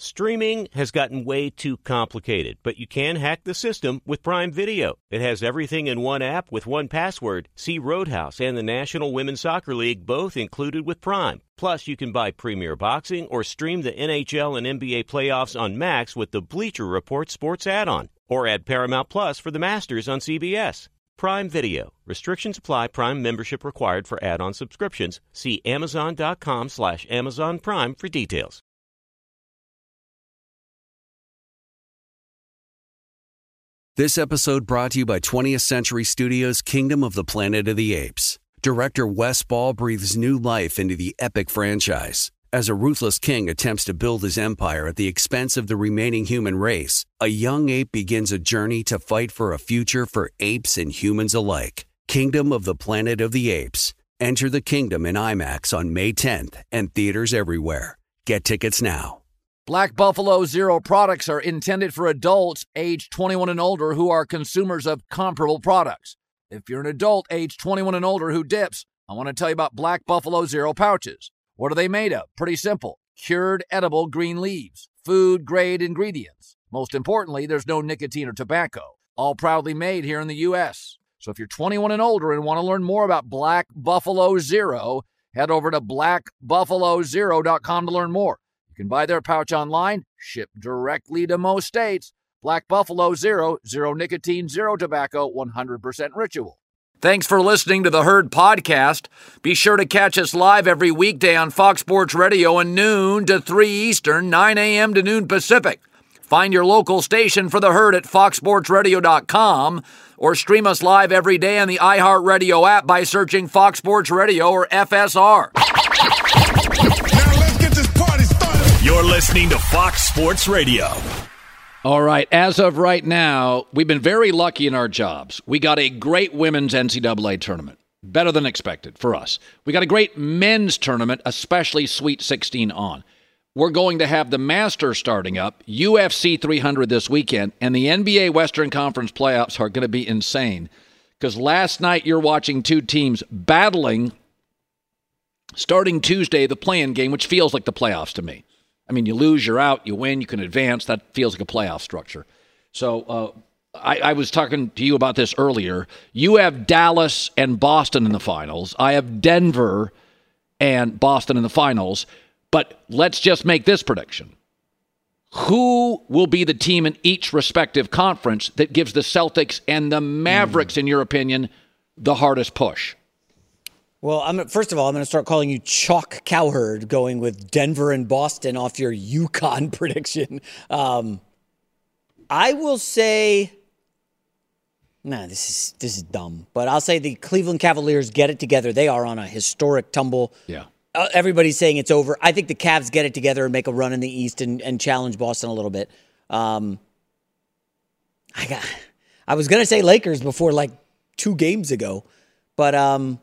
Streaming has gotten way too complicated, but you can hack the system with Prime Video. It has everything in one app with one password. See Roadhouse and the National Women's Soccer League both included with Prime. Plus, you can buy Premier Boxing or stream the NHL and NBA playoffs on Max with the Bleacher Report Sports add-on. Or add Paramount Plus for the Masters on CBS. Prime Video. Restrictions apply. Prime membership required for add-on subscriptions. See Amazon.com/Amazon Prime for details. This episode brought to you by 20th Century Studios' Kingdom of the Planet of the Apes. Director Wes Ball breathes new life into the epic franchise. As a ruthless king attempts to build his empire at the expense of the remaining human race, a young ape begins a journey to fight for a future for apes and humans alike. Kingdom of the Planet of the Apes. Enter the kingdom in IMAX on May 10th and theaters everywhere. Get tickets now. Black Buffalo Zero products are intended for adults age 21 and older who are consumers of comparable products. If you're an adult age 21 and older who dips, I want to tell you about Black Buffalo Zero pouches. What are they made of? Pretty simple. Cured edible green leaves. Food-grade ingredients. Most importantly, there's no nicotine or tobacco. All proudly made here in the U.S. So if you're 21 and older and want to learn more about Black Buffalo Zero, head over to blackbuffalozero.com to learn more. You can buy their pouch online, shipped directly to most states. Black Buffalo Zero, zero nicotine, zero tobacco, 100% ritual. Thanks for listening to the Herd Podcast. Be sure to catch us live every weekday on Fox Sports Radio at noon to 3 Eastern, 9 a.m. to noon Pacific. Find your local station for the Herd at foxsportsradio.com or stream us live every day on the iHeartRadio app by searching Fox Sports Radio or FSR. You're listening to Fox Sports Radio. All right, as of right now, we've been very lucky in our jobs. We got a great women's NCAA tournament, better than expected for us. We got a great men's tournament, especially Sweet 16 on. We're going to have the Masters starting up, UFC 300 this weekend, and the NBA Western Conference playoffs are going to be insane. Because last night you're watching two teams battling, starting Tuesday, the play-in game, which feels like the playoffs to me. I mean, you lose, you're out. You win, you can advance. That feels like a playoff structure. So I was talking to you about this earlier. You have Dallas and Boston in the finals. I have Denver and Boston in the finals. But let's just make this prediction. Who will be the team in each respective conference that gives the Celtics and the Mavericks, in your opinion, the hardest push? Well, first of all, I'm going to start calling you Chalk Cowherd, going with Denver and Boston off your UConn prediction. I will say, this is dumb, but I'll say the Cleveland Cavaliers get it together. They are on a historic tumble. Yeah. Everybody's saying it's over. I think the Cavs get it together and make a run in the East and challenge Boston a little bit. I was going to say Lakers before like 2 games ago, but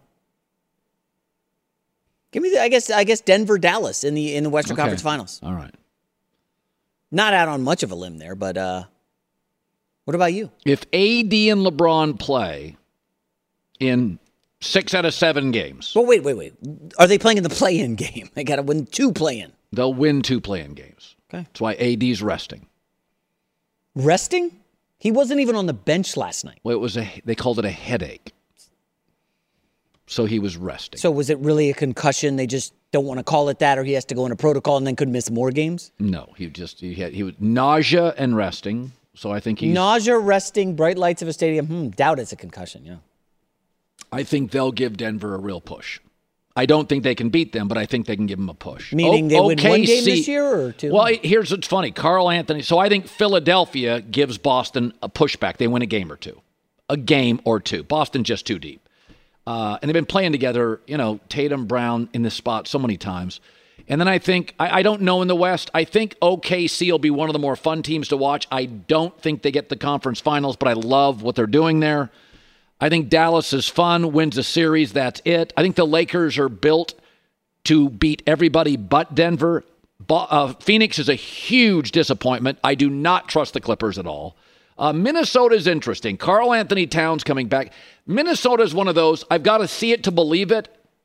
give me I guess Denver, Dallas in the Western Conference Finals. All right. Not out on much of a limb there, but what about you? If AD and LeBron play in 6 out of 7 games. Well, wait. Are they playing in the play-in game? They got to win 2 play-in. They'll win 2 play-in games. Okay. That's why AD's resting. Resting? He wasn't even on the bench last night. Well, they called it a headache. So he was resting. So was it really a concussion? They just don't want to call it that, or he has to go into protocol and then could miss more games? No, he was nausea and resting. So I think he's nausea, resting, bright lights of a stadium. Doubt it's a concussion. Yeah. I think they'll give Denver a real push. I don't think they can beat them, but I think they can give them a push. Meaning they win 1 game this year or 2? Well, here's what's funny. Carl Anthony. So I think Philadelphia gives Boston a pushback. They win a game or two. Boston just too deep. And they've been playing together, Tatum, Brown in this spot so many times. And then I think, I don't know in the West, I think OKC will be one of the more fun teams to watch. I don't think they get the conference finals, but I love what they're doing there. I think Dallas is fun, wins a series, that's it. I think the Lakers are built to beat everybody but Denver. Phoenix is a huge disappointment. I do not trust the Clippers at all. Minnesota is interesting. Karl Anthony Towns coming back. Minnesota is one of those, I've got to see it to believe it.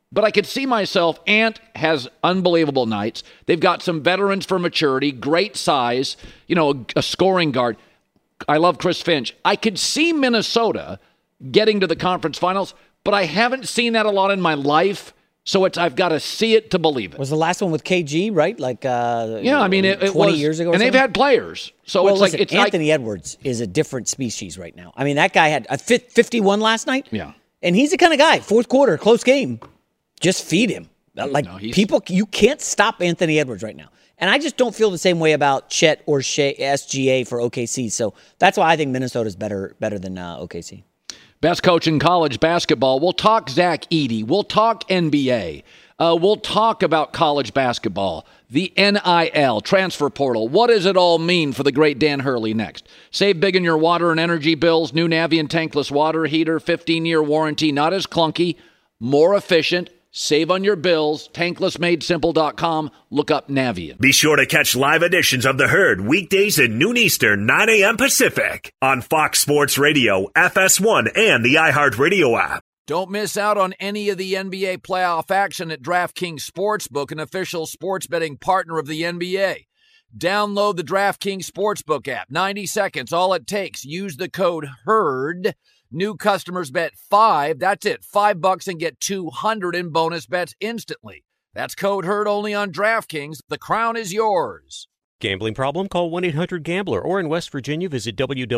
But I could see myself, Ant has unbelievable nights. They've got some veterans for maturity, great size, a scoring guard. I love Chris Finch. I could see Minnesota getting to the conference finals, but I haven't seen that a lot in my life. So I've got to see it to believe it. Was the last one with KG, right? Like, it 20 was, years ago. And they've had players. So Anthony Edwards is a different species right now. I mean, that guy had a 51 last night. Yeah, and he's the kind of guy. Fourth quarter, close game, just feed him. People, you can't stop Anthony Edwards right now. And I just don't feel the same way about Chet or SGA for OKC. So that's why I think Minnesota's better than OKC. Best coach in college basketball. We'll talk Zach Edey. We'll talk NBA. We'll talk about college basketball, the NIL, transfer portal. What does it all mean for the great Dan Hurley next? Save big in your water and energy bills. New Navien tankless water heater, 15-year warranty. Not as clunky, more efficient. Save on your bills. Tanklessmadesimple.com. Look up Navien. Be sure to catch live editions of The Herd weekdays at noon Eastern, 9 a.m. Pacific on Fox Sports Radio, FS1, and the iHeartRadio app. Don't miss out on any of the NBA playoff action at DraftKings Sportsbook, an official sports betting partner of the NBA. Download the DraftKings Sportsbook app. 90 seconds, all it takes. Use the code HERD. New customers bet $5. That's it. $5 and get $200 in bonus bets instantly. That's code HERD only on DraftKings. The crown is yours. Gambling problem? Call 1-800-GAMBLER. Or in West Virginia, visit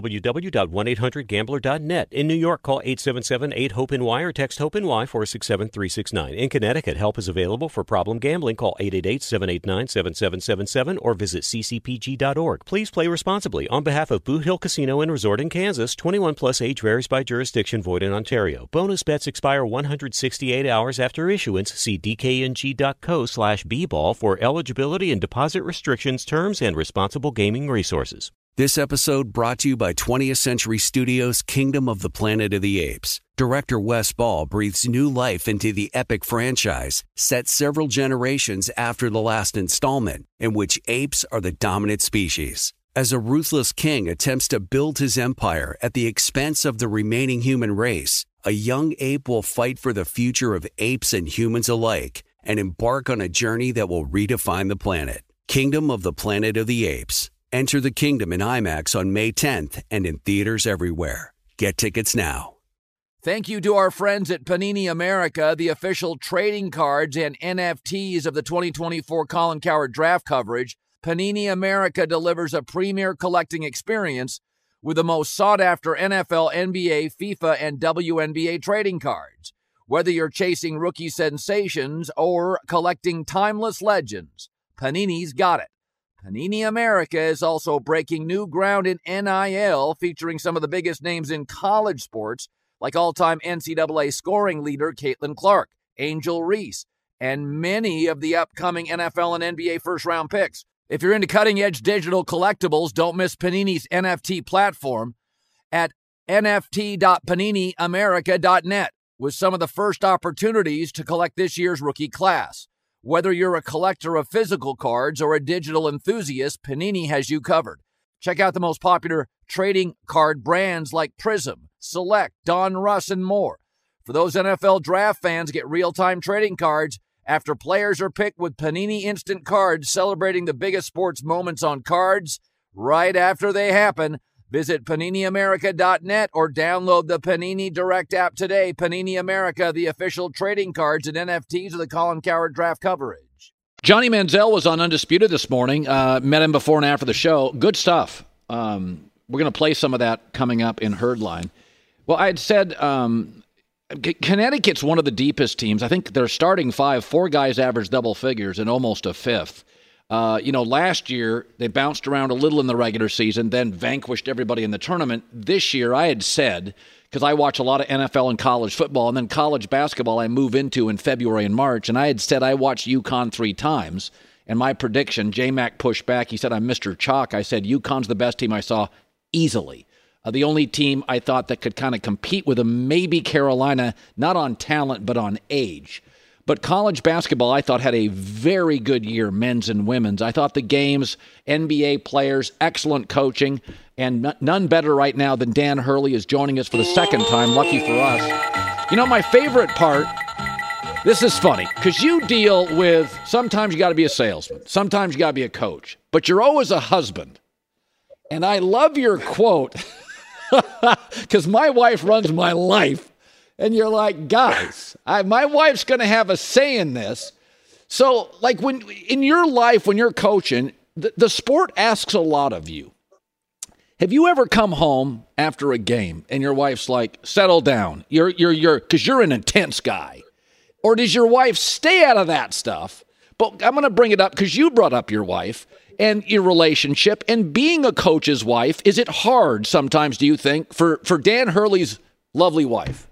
www.1800gambler.net. In New York, call 877-8-HOPE-NY or text HOPE-NY 467-369. In Connecticut, help is available for problem gambling. Call 888-789-7777 or visit ccpg.org. Please play responsibly. On behalf of Boot Hill Casino and Resort in Kansas, 21 plus age varies by jurisdiction, void in Ontario. Bonus bets expire 168 hours after issuance. See dkng.co/bball for eligibility and deposit restrictions, terms, and responsible gaming resources. This episode brought to you by 20th Century Studios' Kingdom of the Planet of the Apes. Director Wes Ball breathes new life into the epic franchise, set several generations after the last installment, in which apes are the dominant species. As a ruthless king attempts to build his empire at the expense of the remaining human race, a young ape will fight for the future of apes and humans alike and embark on a journey that will redefine the planet. Kingdom of the Planet of the Apes. Enter the kingdom in IMAX on May 10th and in theaters everywhere. Get tickets now. Thank you to our friends at Panini America, the official trading cards and NFTs of the 2024 Colin Cowherd draft coverage. Panini America delivers a premier collecting experience with the most sought-after NFL, NBA, FIFA, and WNBA trading cards. Whether you're chasing rookie sensations or collecting timeless legends, Panini's got it. Panini America is also breaking new ground in NIL, featuring some of the biggest names in college sports, like all-time NCAA scoring leader Caitlin Clark, Angel Reese, and many of the upcoming NFL and NBA first-round picks. If you're into cutting-edge digital collectibles, don't miss Panini's NFT platform at nft.paniniamerica.net with some of the first opportunities to collect this year's rookie class. Whether you're a collector of physical cards or a digital enthusiast, Panini has you covered. Check out the most popular trading card brands like Prism, Select, Don Russ, and more. For those NFL draft fans, get real-time trading cards after players are picked with Panini Instant Cards, celebrating the biggest sports moments on cards right after they happen. Visit PaniniAmerica.net or download the Panini Direct app today. Panini America, the official trading cards and NFTs of the Colin Cowherd draft coverage. Johnny Manziel was on Undisputed this morning. Met him before and after the show. Good stuff. We're going to play some of that coming up in Herdline. Well, I had said Connecticut's one of the deepest teams. I think their starting five, 4 guys average double figures and almost a fifth. Last year, they bounced around a little in the regular season, then vanquished everybody in the tournament. This year, I had said, because I watch a lot of NFL and college football, and then college basketball I move into in February and March, and I had said I watched UConn 3 times, and my prediction, J-Mac pushed back. He said, I'm Mr. Chalk. I said, UConn's the best team I saw easily. The only team I thought that could kind of compete with them, maybe Carolina, not on talent, but on age. But college basketball, I thought, had a very good year, men's and women's. I thought the games, NBA players, excellent coaching, and none better right now than Dan Hurley is joining us for the second time. Lucky for us. My favorite part This is funny because you deal with, sometimes you got to be a salesman, sometimes you got to be a coach, but you're always a husband. And I love your quote because my wife runs my life. And you're like, guys, my wife's going to have a say in this. So like when in your life, when you're coaching, the sport asks a lot of you. Have you ever come home after a game and your wife's like, settle down, because you're an intense guy? Or does your wife stay out of that stuff? But I'm going to bring it up because you brought up your wife and your relationship and being a coach's wife. Is it hard sometimes, do you think, for Dan Hurley's lovely wife?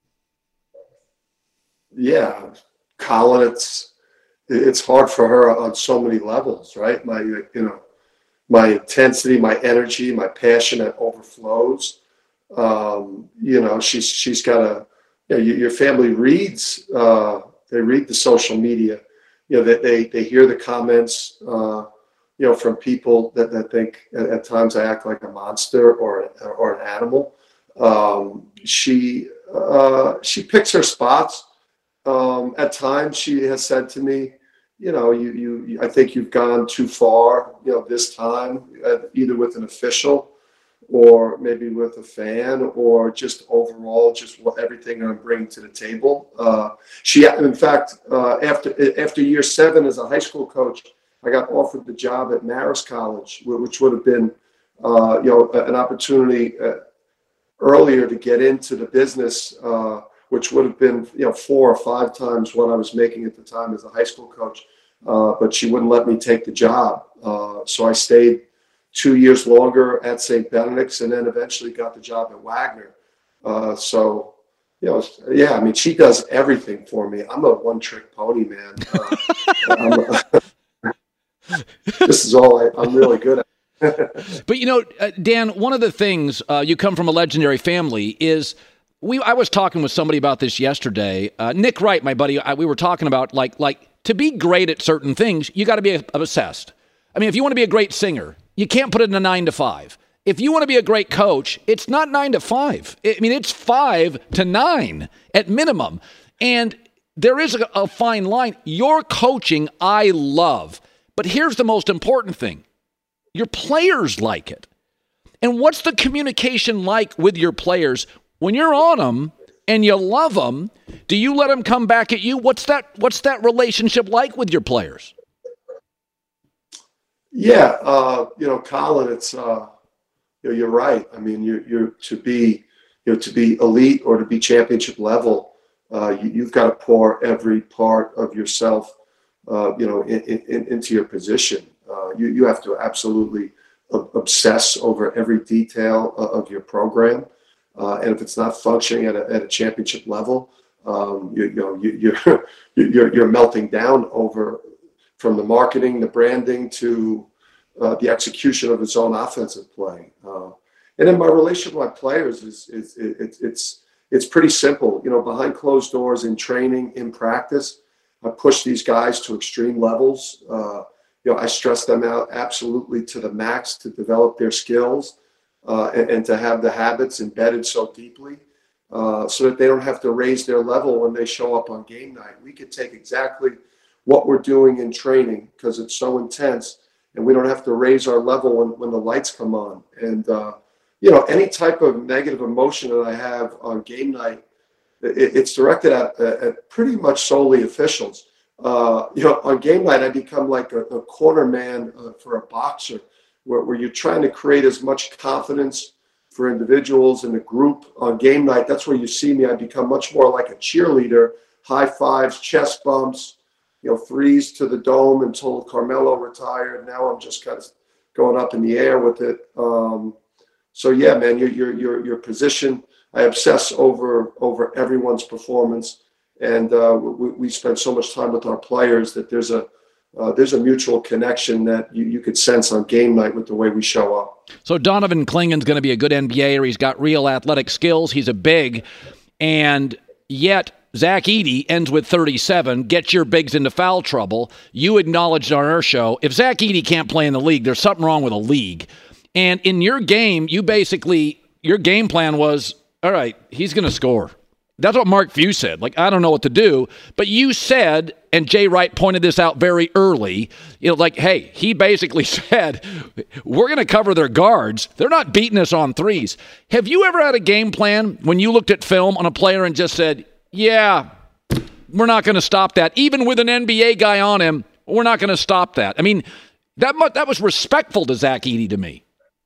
Yeah, Colin, it's hard for her on so many levels, right? My intensity, my energy, my passion that overflows. She's got your family reads, they read the social media, that they hear the comments, from people that think at times I act like a monster or an animal. She picks her spots. At times she has said to me, I think you've gone too far, this time, either with an official or maybe with a fan or just overall, just everything I'm bringing to the table. In fact, after year 7 as a high school coach, I got offered the job at Marist College, which would have been, an opportunity earlier to get into the business, which would have been, 4 or 5 times what I was making at the time as a high school coach. But she wouldn't let me take the job. So I stayed 2 years longer at St. Benedict's and then eventually got the job at Wagner. She does everything for me. I'm a one-trick pony, man. This is all I'm really good at. But, Dan, one of the things, you come from a legendary family, is I was talking with somebody about this yesterday. Nick Wright, my buddy, we were talking about, like to be great at certain things, you got to be obsessed. I mean, if you want to be a great singer, you can't put it in a 9 to 5. If you want to be a great coach, it's not 9 to 5. It's 5 to 9 at minimum. And there is a fine line. Your coaching, I love. But here's the most important thing. Your players like it. And what's the communication like with your players? When you're on them and you love them, do you let them come back at you? What's that relationship like with your players? Yeah, Colin, it's you're right. I mean, you're to be elite or to be championship level, you've got to pour every part of yourself, into your position. You have to absolutely obsess over every detail of your program. And if it's not functioning at a championship level, you're melting down over from the marketing, the branding to the execution of his own offensive play. And then my relationship with my players it's pretty simple. Behind closed doors in training, in practice, I push these guys to extreme levels. I stress them out absolutely to the max to develop their skills. And to have the habits embedded so deeply so that they don't have to raise their level when they show up on game night. We could take exactly what we're doing in training because it's so intense, and we don't have to raise our level when the lights come on. And, any type of negative emotion that I have on game night, it's directed at pretty much solely officials. On game night, I become like a corner man for a boxer. Where you're trying to create as much confidence for individuals in the group on game night. That's where you see me. I become much more like a cheerleader, high fives, chest bumps, threes to the dome until Carmelo retired. Now I'm just kind of going up in the air with it. So yeah, man, your position. I obsess over everyone's performance, and we spend so much time with our players that there's a mutual connection that you could sense on game night with the way we show up. So Donovan Klingen's going to be a good NBAer. He's got real athletic skills. He's a big, and yet Zach Edey ends with 37, gets your bigs into foul trouble. You acknowledged on our show, if Zach Edey can't play in the league, there's something wrong with the league. And in your game, your game plan was, all right, he's going to score. That's what Mark Few said. Like, I don't know what to do. But you said, and Jay Wright pointed this out very early, like, hey, he basically said, we're going to cover their guards. They're not beating us on threes. Have you ever had a game plan when you looked at film on a player and just said, yeah, we're not going to stop that. Even with an NBA guy on him, we're not going to stop that. I mean, that was respectful to Zach Edey to me.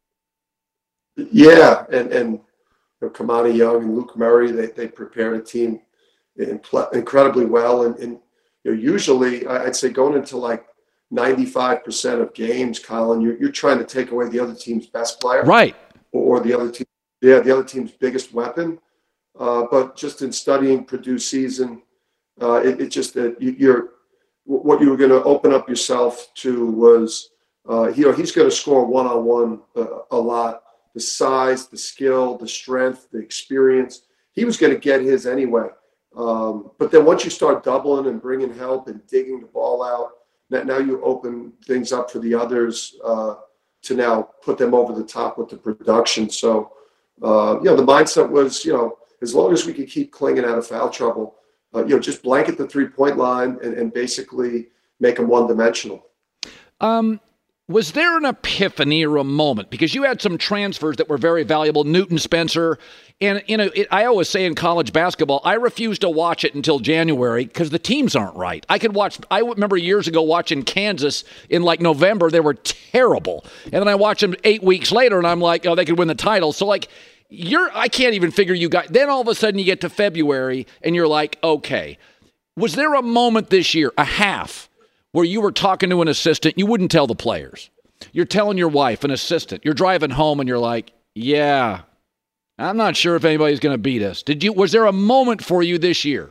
Yeah, and Kamani Young and Luke Murray, they prepared a team incredibly well. And usually, I'd say going into like 95% of games, Colin, you're trying to take away the other team's best player. Right. Or the other team's biggest weapon. But just in studying Purdue's season, it just that what you were going to open up yourself to was, he's going to score one-on-one a lot. The size, the skill, the strength, the experience, he was going to get his anyway. But then once you start doubling and bringing help and digging the ball out, now you open things up for the others to now put them over the top with the production. So, the mindset was, as long as we could keep clinging out of foul trouble, just blanket the three-point line and basically make them one-dimensional. Was there an epiphany or a moment? Because you had some transfers that were very valuable, Newton Spencer. And, I always say in college basketball, I refuse to watch it until January because the teams aren't right. I remember years ago watching Kansas in like November. They were terrible. And then I watched them 8 weeks later and I'm like, oh, they could win the title. So like, I can't even figure you guys. Then all of a sudden you get to February and you're like, okay. Was there a moment this year, a half, where you were talking to an assistant, you wouldn't tell the players? You're telling your wife, an assistant, you're driving home and you're like, yeah, I'm not sure if anybody's going to beat us. Was there a moment for you this year?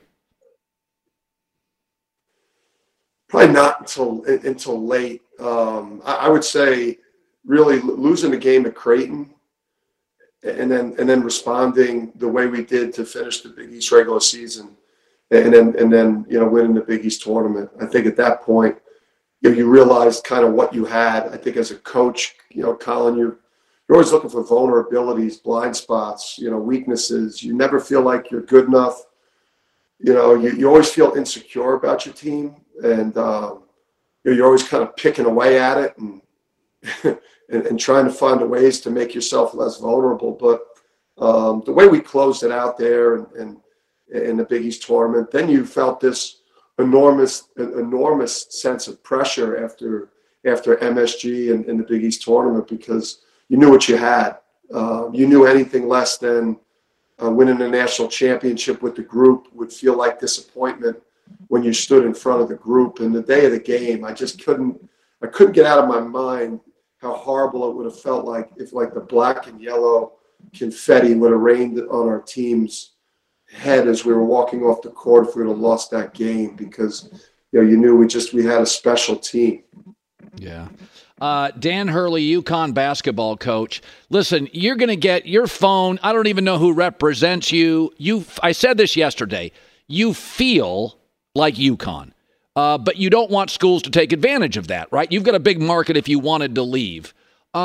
Probably not until late. I would say really losing the game at Creighton and then responding the way we did to finish the Big East regular season. And then winning the Big East tournament. I think at that point, you realized kind of what you had. I think as a coach, Colin, you're always looking for vulnerabilities, blind spots, weaknesses. You never feel like you're good enough. You always feel insecure about your team, and you're always kind of picking away at it and trying to find ways to make yourself less vulnerable. But the way we closed it out there and in the Big East tournament, then you felt this enormous sense of pressure after MSG and the Big East tournament because you knew what you had. You knew anything less than winning a national championship with the group would feel like disappointment when you stood in front of the group. And the day of the game, I couldn't get out of my mind how horrible it would have felt like if like the black and yellow confetti would have rained on our team's head as we were walking off the court if we would have lost that game because you knew we had a special team. Yeah. Dan Hurley, UConn basketball coach. Listen, you're going to get your phone. I don't even know who represents you. I said this yesterday. You feel like UConn, but you don't want schools to take advantage of that, right? You've got a big market if you wanted to leave.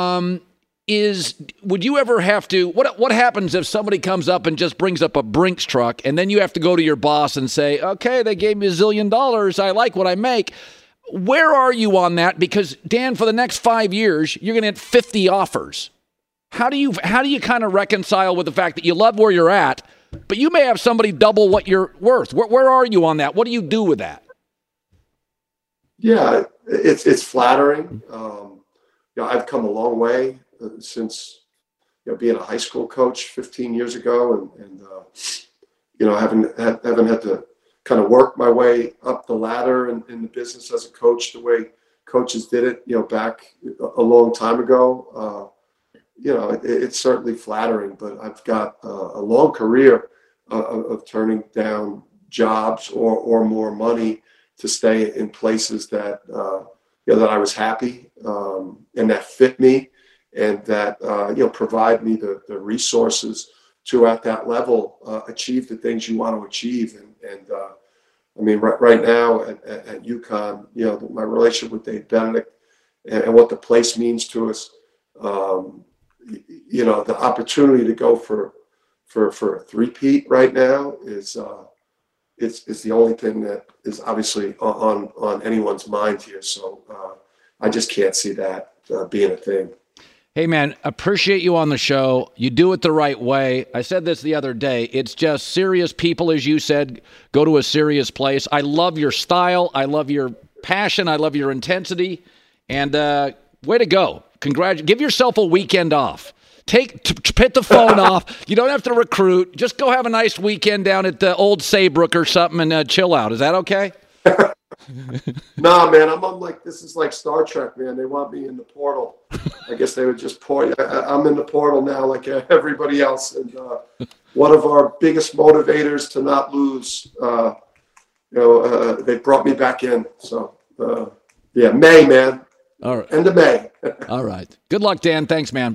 Would you ever have to, what happens if somebody comes up and just brings up a Brinks truck and then you have to go to your boss and say, okay, they gave me $1 zillion. I like what I make. Where are you on that? Because Dan, for the next 5 years, you're going to get 50 offers. How do you kind of reconcile with the fact that you love where you're at, but you may have somebody double what you're worth? Where are you on that? What do you do with that? Yeah, it's flattering. I've come a long way since being a high school coach 15 years ago, and haven't had to kind of work my way up the ladder in the business as a coach the way coaches did it, back a long time ago. It's certainly flattering, but I've got a long career of turning down jobs or more money to stay in places that that I was happy and that fit me. And that provide me the resources to at that level achieve the things you want to achieve. And right now at UConn, my relationship with Dave Benedict and what the place means to us, the opportunity to go for for a three-peat right now is the only thing that is obviously on anyone's mind here. So I just can't see that being a thing. Hey, man, appreciate you on the show. You do it the right way. I said this the other day. It's just serious people, as you said, go to a serious place. I love your style. I love your passion. I love your intensity. And way to go. Give yourself a weekend off. Put the phone off. You don't have to recruit. Just go have a nice weekend down at the Old Saybrook or something and chill out. Is that okay? Nah, man, this is like Star Trek, man. They want me in the portal. I guess they would just point. I'm in the portal now like everybody else. And one of our biggest motivators to not lose, they brought me back in. So, May, man. All right. End of May. All right. Good luck, Dan. Thanks, man.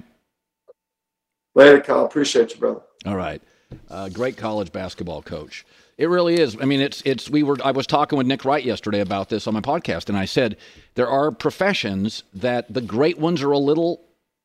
Later, Kyle. Appreciate you, brother. All right. Great college basketball coach. It really is. I mean, I was talking with Nick Wright yesterday about this on my podcast, and I said there are professions that the great ones are a little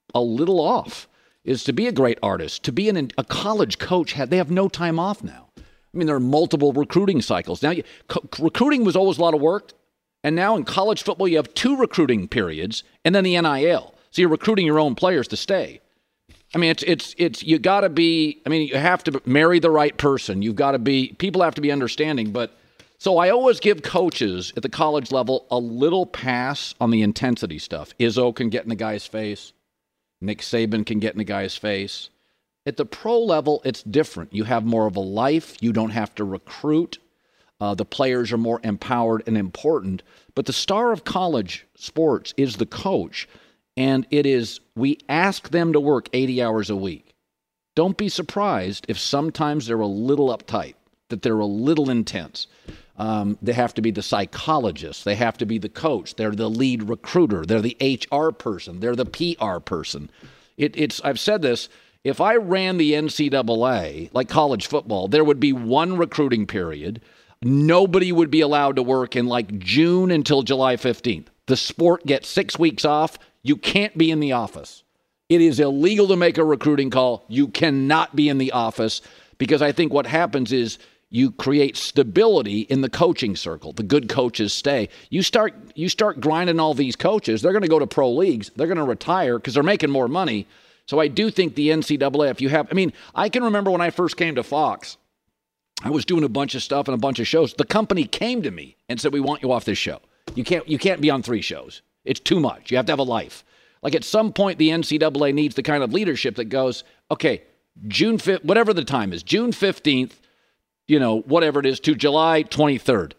off. Is to be a great artist, to be a college coach, they have no time off now. I mean, there are multiple recruiting cycles. Now, recruiting was always a lot of work, and now in college football, you have 2 recruiting periods, and then the NIL. So you're recruiting your own players to stay. I mean, you got to be, you have to marry the right person. People have to be understanding. But so I always give coaches at the college level a little pass on the intensity stuff. Izzo can get in the guy's face. Nick Saban can get in the guy's face. At the pro level, it's different. You have more of a life. You don't have to recruit. The players are more empowered and important. But the star of college sports is the coach. And we ask them to work 80 hours a week. Don't be surprised if sometimes they're a little uptight, that they're a little intense. They have to be the psychologist. They have to be the coach. They're the lead recruiter. They're the HR person. They're the PR person. I've said this. If I ran the NCAA, like college football, there would be one recruiting period. Nobody would be allowed to work in like June until July 15th. The sport gets 6 weeks off. You can't be in the office. It is illegal to make a recruiting call. You cannot be in the office because I think what happens is you create stability in the coaching circle. The good coaches stay. You start grinding all these coaches. They're going to go to pro leagues. They're going to retire because they're making more money. So I do think the NCAA, I can remember when I first came to Fox, I was doing a bunch of stuff and a bunch of shows. The company came to me and said, "We want you off this show. You can't be on 3 shows. It's too much. You have to have a life." Like at some point, the NCAA needs the kind of leadership that goes, okay, June 5th, whatever the time is, June 15th, whatever it is, to July 23rd.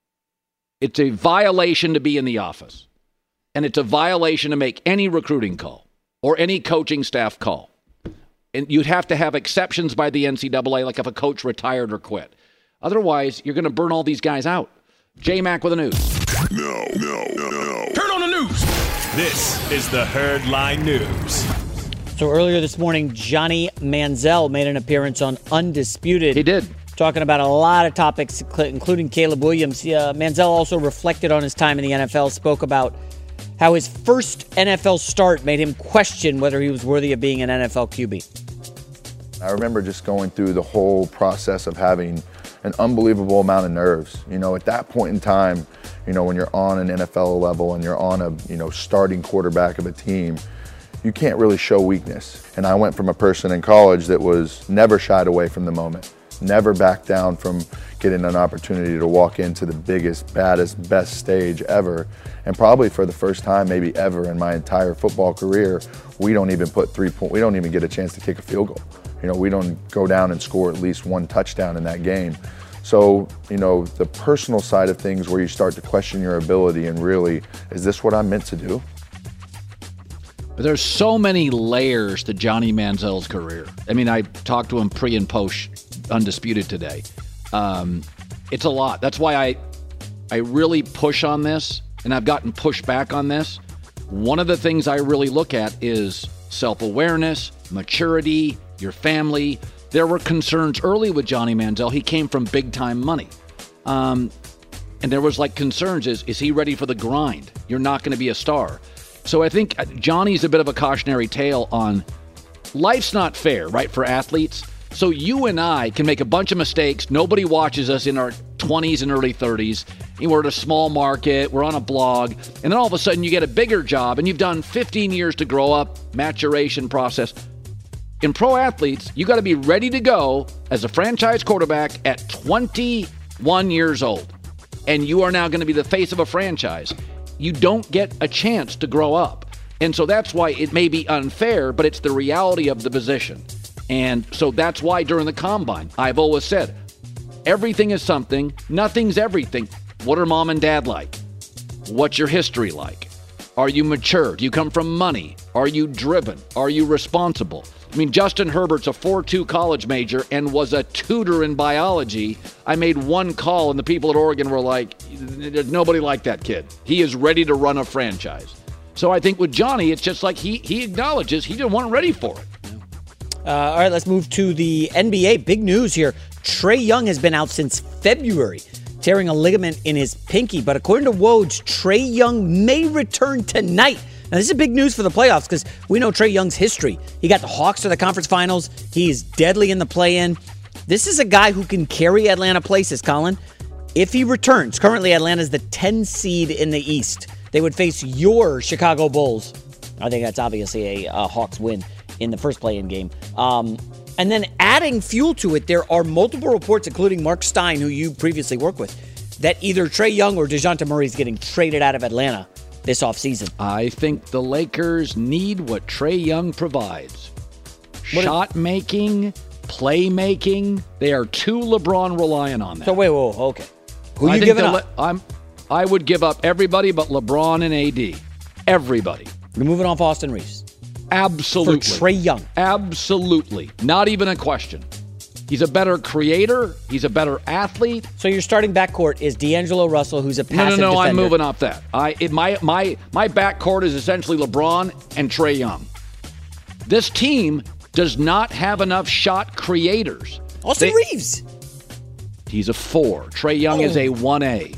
It's a violation to be in the office. And it's a violation to make any recruiting call or any coaching staff call. And you'd have to have exceptions by the NCAA, like if a coach retired or quit. Otherwise, you're going to burn all these guys out. J-Mac with the news. No. Turn on the news. This is the Herdline News. So earlier this morning, Johnny Manziel made an appearance on Undisputed. He did. Talking about a lot of topics, including Caleb Williams. Manziel also reflected on his time in the NFL, spoke about how his first NFL start made him question whether he was worthy of being an NFL QB. I remember just going through the whole process of having an unbelievable amount of nerves. At that point in time, when you're on an NFL level and you're on a, starting quarterback of a team, you can't really show weakness. And I went from a person in college that was never shied away from the moment, never backed down from getting an opportunity to walk into the biggest, baddest, best stage ever. And probably for the first time, maybe ever in my entire football career, we don't even put 3 points, we don't even get a chance to kick a field goal. We don't go down and score at least 1 touchdown in that game. So, the personal side of things where you start to question your ability and really, is this what I'm meant to do? There's so many layers to Johnny Manziel's career. I talked to him pre and post Undisputed today. It's a lot. That's why I really push on this, and I've gotten pushed back on this. One of the things I really look at is self-awareness, maturity, your family. There were concerns early with Johnny Manziel. He came from big-time money. And there was concerns, is he ready for the grind? You're not going to be a star. So I think Johnny's a bit of a cautionary tale on life's not fair, right, for athletes. So you and I can make a bunch of mistakes. Nobody watches us in our 20s and early 30s. We're at a small market. We're on a blog. And then all of a sudden you get a bigger job and you've done 15 years to grow up, maturation process. In pro athletes, you got to be ready to go as a franchise quarterback at 21 years old. And you are now going to be the face of a franchise. You don't get a chance to grow up. And so that's why it may be unfair, but it's the reality of the position. And so that's why during the combine, I've always said, everything is something, nothing's everything. What are mom and dad like? What's your history like? Are you mature? Do you come from money? Are you driven? Are you responsible? I mean, Justin Herbert's a 4.2 college major and was a tutor in biology. I made one call and the people at Oregon were like, there's nobody like that kid. He is ready to run a franchise. So I think with Johnny, it's just like he acknowledges he didn't want ready for it. All right, let's move to the NBA. Big news here. Trae Young has been out since February, tearing a ligament in his pinky. But according to Woj, Trae Young may return tonight. Now, this is big news for the playoffs because we know Trae Young's history. He got the Hawks to the conference finals. He is deadly in the play-in. This is a guy who can carry Atlanta places, Colin. If he returns, currently Atlanta's the 10 seed in the East. They would face your Chicago Bulls. I think that's obviously a Hawks win in the first play-in game. And then adding fuel to it, there are multiple reports, including Mark Stein, who you previously worked with, that either Trae Young or DeJounte Murray is getting traded out of Atlanta this offseason. I think the Lakers need what Trae Young provides. Shot making, playmaking. They are too LeBron reliant on that. So wait, okay. Who are you giving up? I would give up everybody but LeBron and AD. Everybody. You're moving off Austin Reeves. Absolutely. For Trae Young. Absolutely. Not even a question. He's a better creator. He's a better athlete. So your starting backcourt is D'Angelo Russell, who's a passive defender. No, I'm moving off that. My backcourt is essentially LeBron and Trae Young. This team does not have enough shot creators. Austin Reeves. He's a 4. Trae Young is a 1A.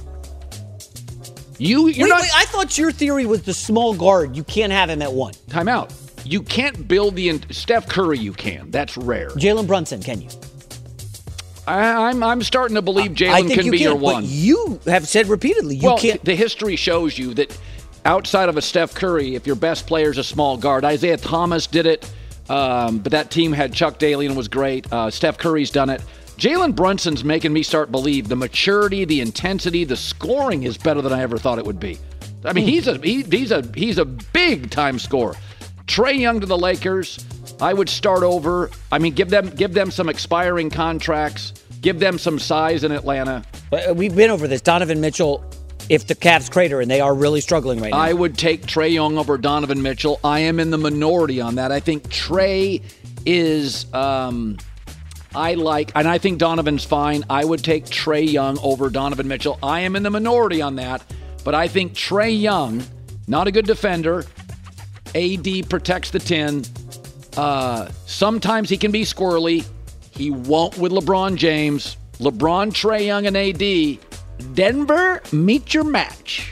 Wait, I thought your theory was the small guard. You can't have him at 1. Time out. You can't build Steph Curry, you can. That's rare. Jalen Brunson, can you? I'm starting to believe Jalen can be your 1. But you have said repeatedly you can't. The history shows you that outside of a Steph Curry, if your best player is a small guard, Isaiah Thomas did it, but that team had Chuck Daly and was great. Steph Curry's done it. Jalen Brunson's making me start believe the maturity, the intensity, the scoring is better than I ever thought it would be. I mean, he's a big time scorer. Trae Young to the Lakers, I would start over. I mean, give them some expiring contracts. Give them some size in Atlanta. We've been over this. Donovan Mitchell, if the Cavs crater, and they are really struggling right now. I would take Trae Young over Donovan Mitchell. I am in the minority on that. I think Trae is, and I think Donovan's fine. I would take Trae Young over Donovan Mitchell. I am in the minority on that, but I think Trae Young, not a good defender. AD protects the 10. Sometimes he can be squirrely. He won't with LeBron James. LeBron, Trae Young, and AD. Denver, meet your match.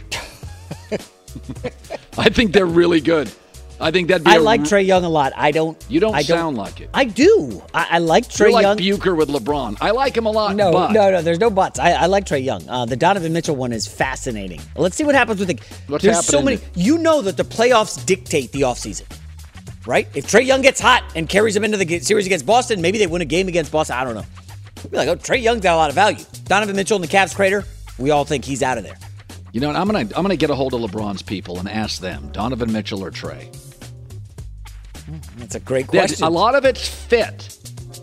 I think they're really good. I think that'd be. I like Trae Young a lot. You don't sound like it. I do. I like Trae Young. You're like Bucher with LeBron. I like him a lot. No. There's no buts. I like Trae Young. The Donovan Mitchell one is fascinating. Let's see what happens with the. There's so many. You know that the playoffs dictate the offseason, right? If Trae Young gets hot and carries them into the series against Boston, maybe they win a game against Boston. I don't know. We'd be like, oh, Trae Young's got a lot of value. Donovan Mitchell in the Cavs crater. We all think he's out of there. You know what? I'm gonna get a hold of LeBron's people and ask them: Donovan Mitchell or Trae. That's a great question. A lot of it's fit.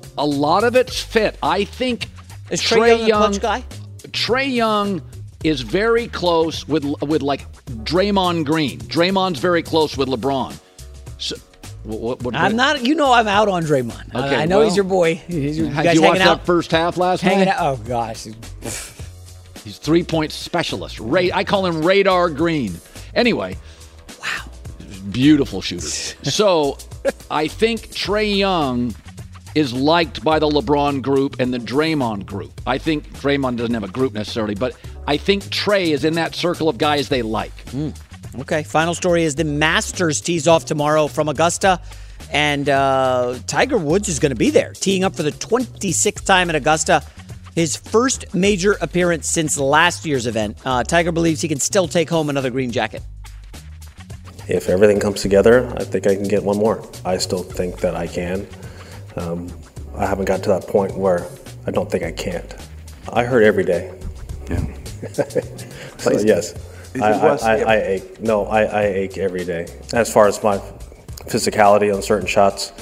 I think is Trae Young a clutch guy? Trae Young is very close with like Draymond Green. Draymond's very close with LeBron. So, I'm not. You know, I'm out on Draymond. Okay, I know he's your boy. Did you watch that first half last night? Oh gosh, he's 3-point specialist. I call him Radar Green. Anyway, wow, beautiful shooter. So I think Trae Young is liked by the LeBron group and the Draymond group. I think Draymond doesn't have a group necessarily, but I think Trae is in that circle of guys they like. Okay, final story is the Masters tees off tomorrow from Augusta. And Tiger Woods is going to be there, teeing up for the 26th time at Augusta. His first major appearance since last year's event. Tiger believes he can still take home another green jacket. If everything comes together, I think I can get one more. I still think that I can. I haven't got to that point where I don't think I can't. I hurt every day. Yeah. So, yes. I ache. No, I ache every day. As far as my physicality on certain shots,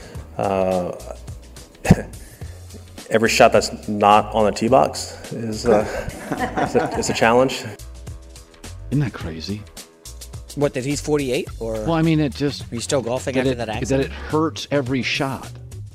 every shot that's not on the tee box is a challenge. Isn't that crazy? What, that he's 48? Or well, I mean, it just... Are you still golfing after that accident? That it hurts every shot.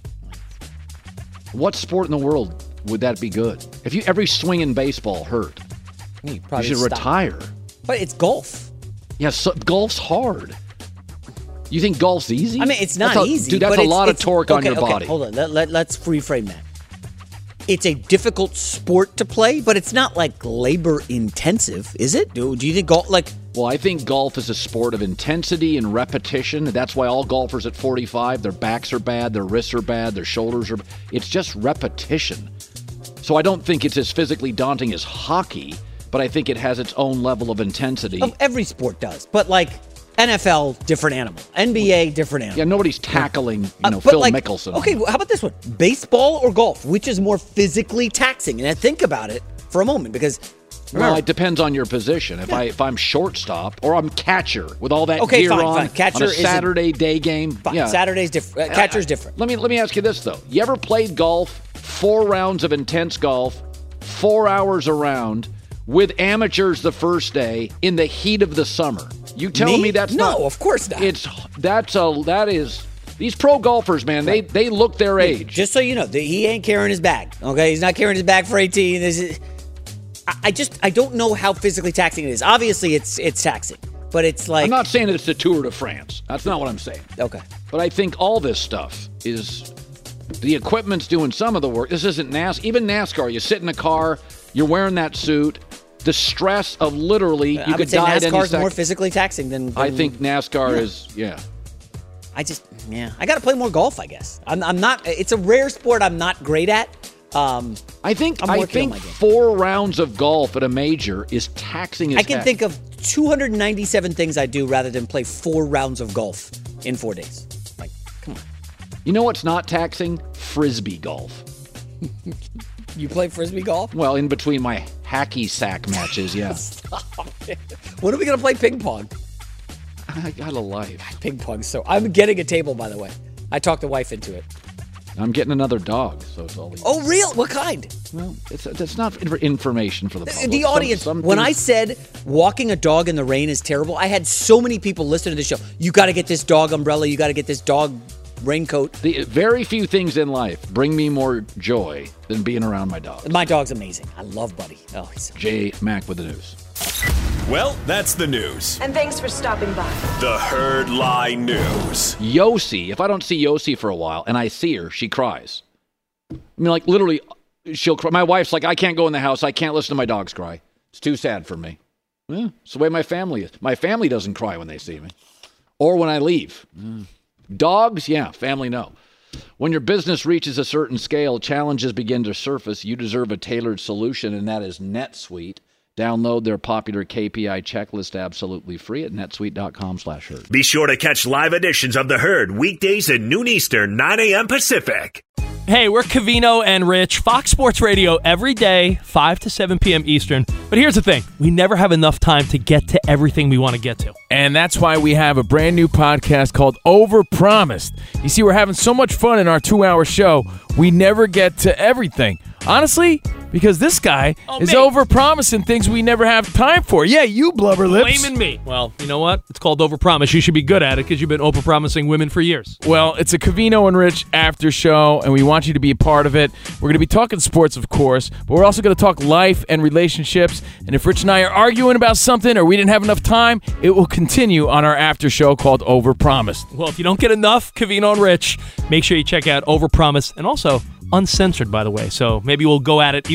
What sport in the world would that be good? If every swing in baseball hurt, you should retire. But it's golf. Yeah, so golf's hard. You think golf's easy? I mean, it's not easy. Dude, that's a lot of torque on your body. Hold on. Let's reframe that. It's a difficult sport to play, but it's not like labor intensive, is it? Do you think golf Well, I think golf is a sport of intensity and repetition. That's why all golfers at 45, their backs are bad, their wrists are bad, their shoulders are bad. It's just repetition. So I don't think it's as physically daunting as hockey, but I think it has its own level of intensity. Every sport does, but NFL, different animal. NBA, different animal. Yeah, nobody's tackling, Phil Mickelson. Okay, how about this one? Baseball or golf? Which is more physically taxing? And I think about it for a moment because... Well, it depends on your position. If I'm shortstop or I'm catcher with all that gear on a Saturday day game. Fine. Yeah. Saturday's different. Catcher's different. Let me ask you this, though. You ever played golf, 4 rounds of intense golf, 4 hours around, with amateurs the first day in the heat of the summer? You tell me that's not. No, of course not. That is these pro golfers, man. Right. They look their age. Just so you know, he ain't carrying his bag. Okay, he's not carrying his bag for 18. I don't know how physically taxing it is. Obviously, it's taxing, but it's like... I'm not saying it's the Tour de France. That's not what I'm saying. Okay. But I think all this stuff is... The equipment's doing some of the work. This isn't NASCAR. Even NASCAR, you sit in a car, you're wearing that suit. The stress of literally, you could die at any second. NASCAR's more physically taxing than I think NASCAR is, I got to play more golf, I guess. I'm not... It's a rare sport I'm not great at. I think 4 rounds of golf at a major is taxing as I can think of 297 things I do rather than play 4 rounds of golf in 4 days. Come on. You know what's not taxing? Frisbee golf. You play Frisbee golf? Well, in between my hacky sack matches, yeah. Stop it. When are we going to play ping pong? I got a life. Ping pong. So I'm getting a table, by the way. I talked the wife into it. I'm getting another dog, so it's all easy. Oh, real? What kind? Well, it's not information for the public. The audience, when I said walking a dog in the rain is terrible, I had so many people listen to the show. You got to get this dog umbrella. You got to get this dog raincoat. The very few things in life bring me more joy than being around my dog. My dog's amazing. I love Buddy. Oh, he's so J. Mac with the news. Well, that's the news. And thanks for stopping by. The Herd Line News. Yossi, if I don't see Yossi for a while and I see her, she cries. I mean, literally, she'll cry. My wife's like, I can't go in the house. I can't listen to my dogs cry. It's too sad for me. Yeah, it's the way my family is. My family doesn't cry when they see me or when I leave. Dogs, yeah, family, no. When your business reaches a certain scale, challenges begin to surface. You deserve a tailored solution, and that is NetSuite. Download their popular KPI checklist absolutely free at netsuite.com/herd. Be sure to catch live editions of The Herd weekdays at noon Eastern, 9 a.m. Pacific. Hey, we're Covino and Rich, Fox Sports Radio every day, 5 to 7 p.m. Eastern. But here's the thing. We never have enough time to get to everything we want to get to. And that's why we have a brand new podcast called Overpromised. You see, we're having so much fun in our 2-hour show, we never get to everything. Honestly, because this guy is overpromising things we never have time for. Yeah, you blubber lips. Blaming me. Well, you know what? It's called overpromise. You should be good at it because you've been overpromising women for years. Well, it's a Covino and Rich after show, and we want you to be a part of it. We're going to be talking sports, of course, but we're also going to talk life and relationships. And if Rich and I are arguing about something or we didn't have enough time, it will continue on our after show called Overpromised. Well, if you don't get enough Covino and Rich, make sure you check out Overpromise and also Uncensored, by the way. So maybe we'll go at it even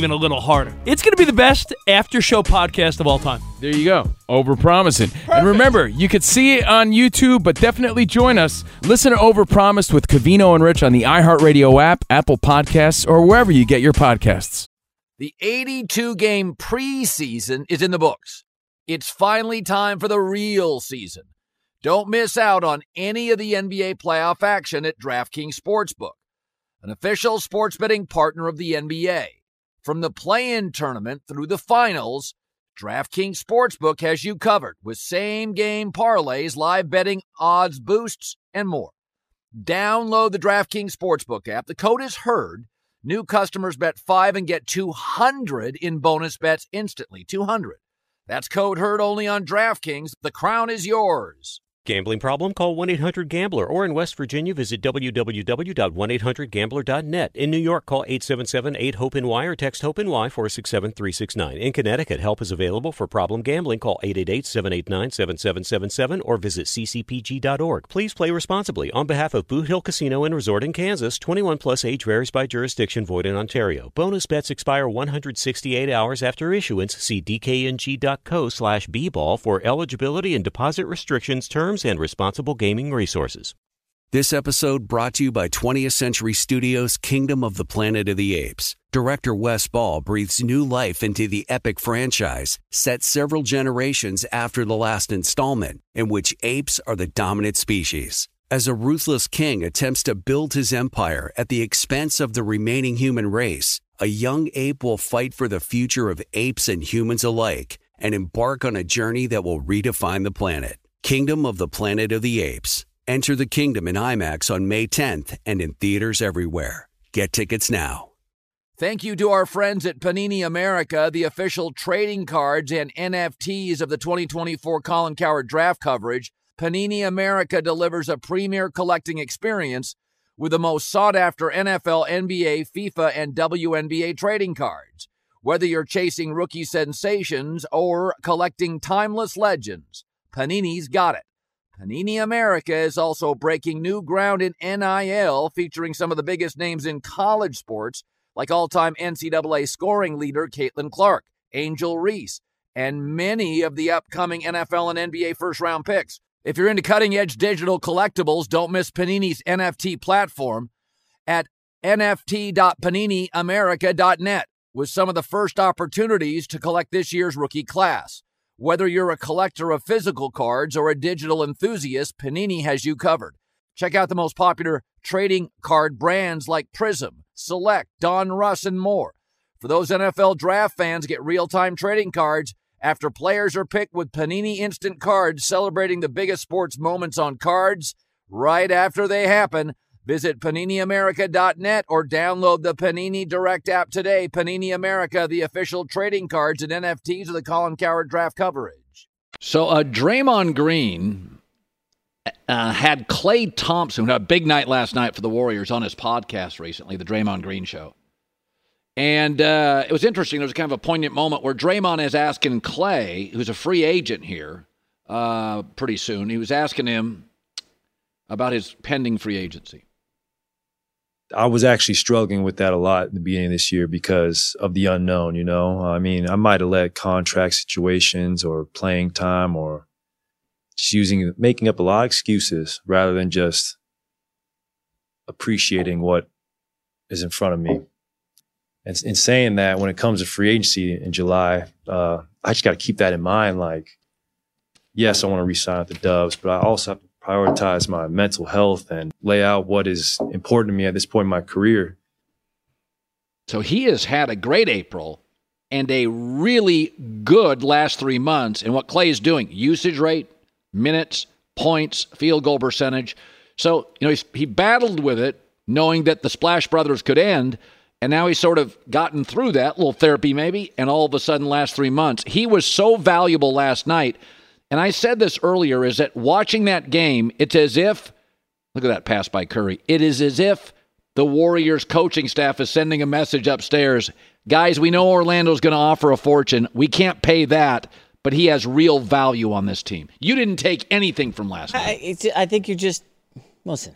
even a little harder. It's going to be the best after-show podcast of all time. There you go. Overpromising. And remember, you could see it on YouTube, but definitely join us. Listen to Overpromised with Covino and Rich on the iHeartRadio app, Apple Podcasts, or wherever you get your podcasts. The 82-game preseason is in the books. It's finally time for the real season. Don't miss out on any of the NBA playoff action at DraftKings Sportsbook, an official sports betting partner of the NBA. From the play-in tournament through the finals, DraftKings Sportsbook has you covered with same-game parlays, live betting, odds boosts, and more. Download the DraftKings Sportsbook app. The code is HERD. New customers bet $5 and get $200 in bonus bets instantly. $200. That's code HERD only on DraftKings. The crown is yours. Gambling problem? Call 1-800-GAMBLER. Or in West Virginia, visit www.1800gambler.net. In New York, call 877-8-HOPE-NY or text HOPE-NY 467-369. In Connecticut, help is available for problem gambling. Call 888-789-7777 or visit ccpg.org. Please play responsibly. On behalf of Boot Hill Casino and Resort in Kansas, 21 plus age varies by jurisdiction, void in Ontario. Bonus bets expire 168 hours after issuance. See dkng.co/bball for eligibility and deposit restrictions, terms, and responsible gaming resources. This episode brought to you by 20th Century Studios' Kingdom of the Planet of the Apes. Director Wes Ball breathes new life into the epic franchise, set several generations after the last installment, in which apes are the dominant species. As a ruthless king attempts to build his empire at the expense of the remaining human race, a young ape will fight for the future of apes and humans alike and embark on a journey that will redefine the planet. Kingdom of the Planet of the Apes. Enter the kingdom in IMAX on May 10th and in theaters everywhere. Get tickets now. Thank you to our friends at Panini America, the official trading cards and NFTs of the 2024 Colin Cowherd draft coverage. Panini America delivers a premier collecting experience with the most sought-after NFL, NBA, FIFA, and WNBA trading cards. Whether you're chasing rookie sensations or collecting timeless legends, Panini's got it. Panini America is also breaking new ground in NIL, featuring some of the biggest names in college sports, like all-time NCAA scoring leader Caitlin Clark, Angel Reese, and many of the upcoming NFL and NBA first-round picks. If you're into cutting-edge digital collectibles, don't miss Panini's NFT platform at nft.paniniamerica.net with some of the first opportunities to collect this year's rookie class. Whether you're a collector of physical cards or a digital enthusiast, Panini has you covered. Check out the most popular trading card brands like Prism, Select, Don Russ, and more. For those NFL draft fans, get real-time trading cards after players are picked with Panini Instant Cards, celebrating the biggest sports moments on cards right after they happen. Visit PaniniAmerica.net or download the Panini Direct app today. Panini America, the official trading cards and NFTs of the Colin Cowherd draft coverage. So Draymond Green had Klay Thompson, who had a big night last night for the Warriors, on his podcast recently, the Draymond Green Show. And it was interesting. There was kind of a poignant moment where Draymond is asking Klay, who's a free agent here pretty soon, he was asking him about his pending free agency. I was actually struggling with that a lot at the beginning of this year because of the unknown, you know. I mean, I might have let contract situations or playing time or just making up a lot of excuses rather than just appreciating what is in front of me. And in saying that, when it comes to free agency in July, I just got to keep that in mind. Like, yes, I want to re-sign with the Dubs, but I also have to prioritize my mental health and lay out what is important to me at this point in my career. So he has had a great April and a really good last 3 months. And what Klay is doing, usage rate, minutes, points, field goal percentage. So, you know, he battled with it, knowing that the Splash Brothers could end. And now he's sort of gotten through that, little therapy maybe, and all of a sudden last 3 months, he was so valuable last night. And I said this earlier, is that watching that game, it's as if, look at that pass by Curry, it is as if the Warriors coaching staff is sending a message upstairs. Guys, we know Orlando's going to offer a fortune. We can't pay that, but he has real value on this team. You didn't take anything from last night. I think you're just, listen,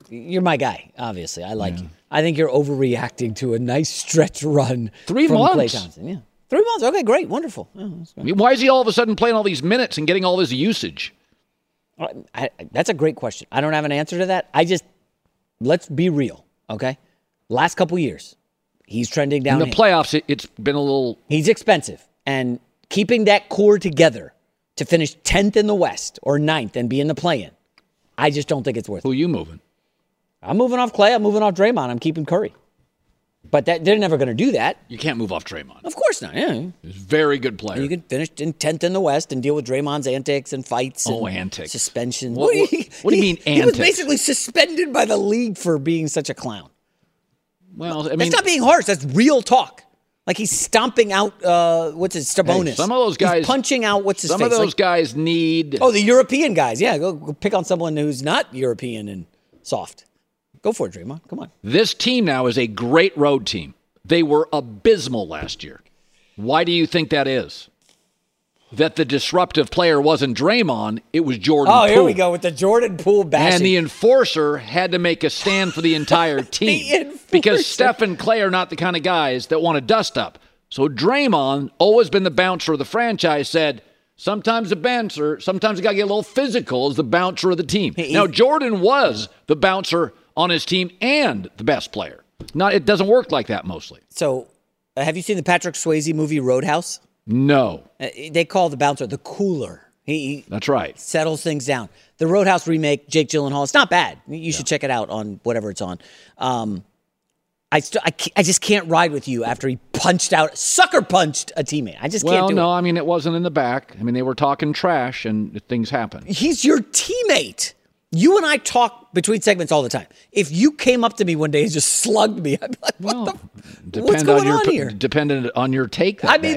you're my guy, obviously. I like you. I think you're overreacting to a nice stretch run 3 from months. Klay Thompson. Yeah. 3 months. Okay, great. Wonderful. I mean, why is he all of a sudden playing all these minutes and getting all this usage? That's a great question. I don't have an answer to that. Let's be real, okay? Last couple years, he's trending down. In the playoffs, it's been a little... He's expensive. And keeping that core together to finish 10th in the West or 9th and be in the play-in, I just don't think it's worth it. Who are you moving? I'm moving off Klay. I'm moving off Draymond. I'm keeping Curry. But they're never going to do that. You can't move off Draymond. Of course not. Yeah. He's a very good player. You could finish in 10th in the West and deal with Draymond's antics and fights. And antics. Suspensions. What do you mean antics? He was basically suspended by the league for being such a clown. Well, I mean, that's not being harsh. That's real talk. Like he's stomping out, Sabonis. Hey, some of those guys. He's punching out, what's his face? Some of those guys need. Oh, the European guys. Yeah, go pick on someone who's not European and soft. Go for it, Draymond. Come on. This team now is a great road team. They were abysmal last year. Why do you think that is? That the disruptive player wasn't Draymond, it was Jordan Poole. Oh, here we go with the Jordan Poole bashing. And the enforcer had to make a stand for the entire team. Because Steph and Klay are not the kind of guys that want to dust up. So Draymond, always been the bouncer of the franchise, said, sometimes you got to get a little physical as the bouncer of the team. Now, Jordan was the bouncer on his team and the best player. It doesn't work like that mostly. So, have you seen the Patrick Swayze movie Roadhouse? No. They call the bouncer the cooler. He That's right. Settles things down. The Roadhouse remake, Jake Gyllenhaal, it's not bad. You should check it out on whatever it's on. I just can't ride with you after he sucker punched a teammate. I just can't do it. Well, no, I mean, it wasn't in the back. I mean, they were talking trash and things happen. He's your teammate. You and I talk between segments all the time. If you came up to me one day and just slugged me, I'd be like, what's going on here? Dependent on your take that I mean,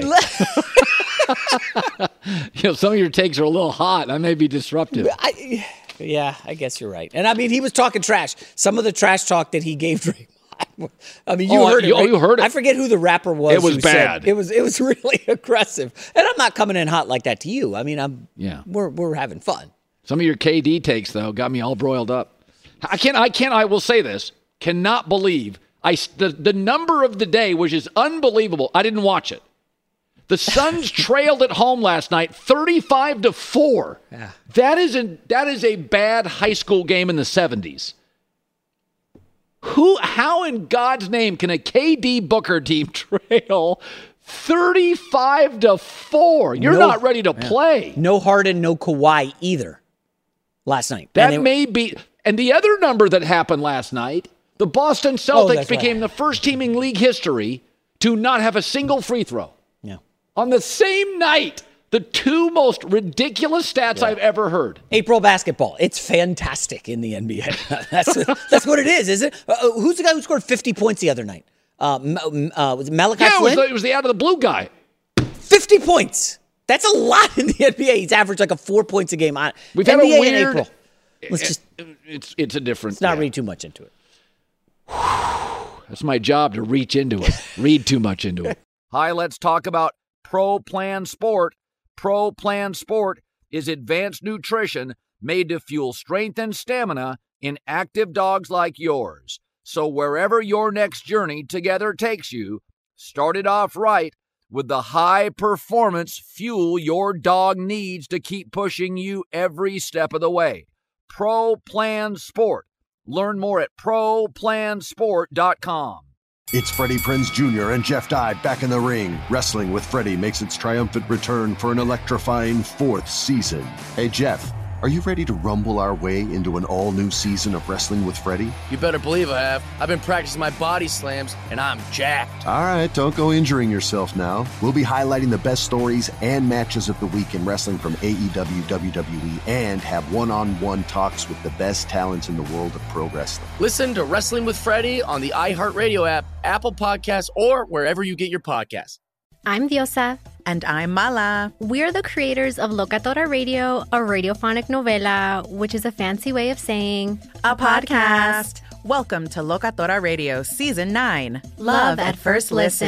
some of your takes are a little hot. I may be disruptive. I guess you're right. And I mean, he was talking trash. Some of the trash talk that he gave Draymond. I mean, you heard it. Right? You heard it. I forget who the rapper was. It was bad. It was really aggressive. And I'm not coming in hot like that to you. I mean, we're having fun. Some of your KD takes, though, got me all broiled up. I will say this, cannot believe, the number of the day, which is unbelievable. I didn't watch it. The Suns trailed at home last night, 35-4. Yeah. That is a bad high school game in the 70s. How in God's name can a KD Booker team trail 35-4? You're not ready to play. No Harden, no Kawhi either. Last night. That may be. And the other number that happened last night, the Boston Celtics became the first team in league history to not have a single free throw. Yeah. On the same night, the two most ridiculous stats I've ever heard. April basketball. It's fantastic in the NBA. That's what it is it? Who's the guy who scored 50 points the other night? Was it Malachi Flynn? It was the out of the blue guy. 50 points. That's a lot in the NBA. He's averaged like 4 points a game. We've NBA had a weird. In April. It's a different. Let's not read too much into it. That's my job, to reach into it. Read too much into it. Hi, let's talk about Pro Plan Sport. Pro Plan Sport is advanced nutrition made to fuel strength and stamina in active dogs like yours. So wherever your next journey together takes you, start it off right with the high-performance fuel your dog needs to keep pushing you every step of the way. Pro Plan Sport. Learn more at ProPlansport.com. It's Freddie Prinze Jr. and Jeff Dye back in the ring. Wrestling with Freddie makes its triumphant return for an electrifying 4th season. Hey, Jeff, are you ready to rumble our way into an all-new season of Wrestling with Freddie? You better believe I have. I've been practicing my body slams, and I'm jacked. All right, don't go injuring yourself now. We'll be highlighting the best stories and matches of the week in wrestling from AEW, WWE, and have one-on-one talks with the best talents in the world of pro wrestling. Listen to Wrestling with Freddie on the iHeartRadio app, Apple Podcasts, or wherever you get your podcasts. I'm Diosa. And I'm Mala. We're the creators of Locatora Radio, a radiophonic novela, which is a fancy way of saying a podcast. Welcome to Locatora Radio Season 9. Love at First Listen.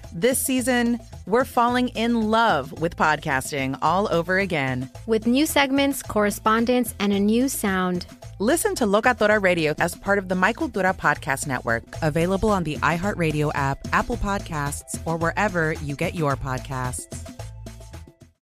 This season, we're falling in love with podcasting all over again. With new segments, correspondence, and a new sound. Listen to Locatora Radio as part of the My Cultura Podcast Network. Available on the iHeartRadio app, Apple Podcasts, or wherever you get your podcasts.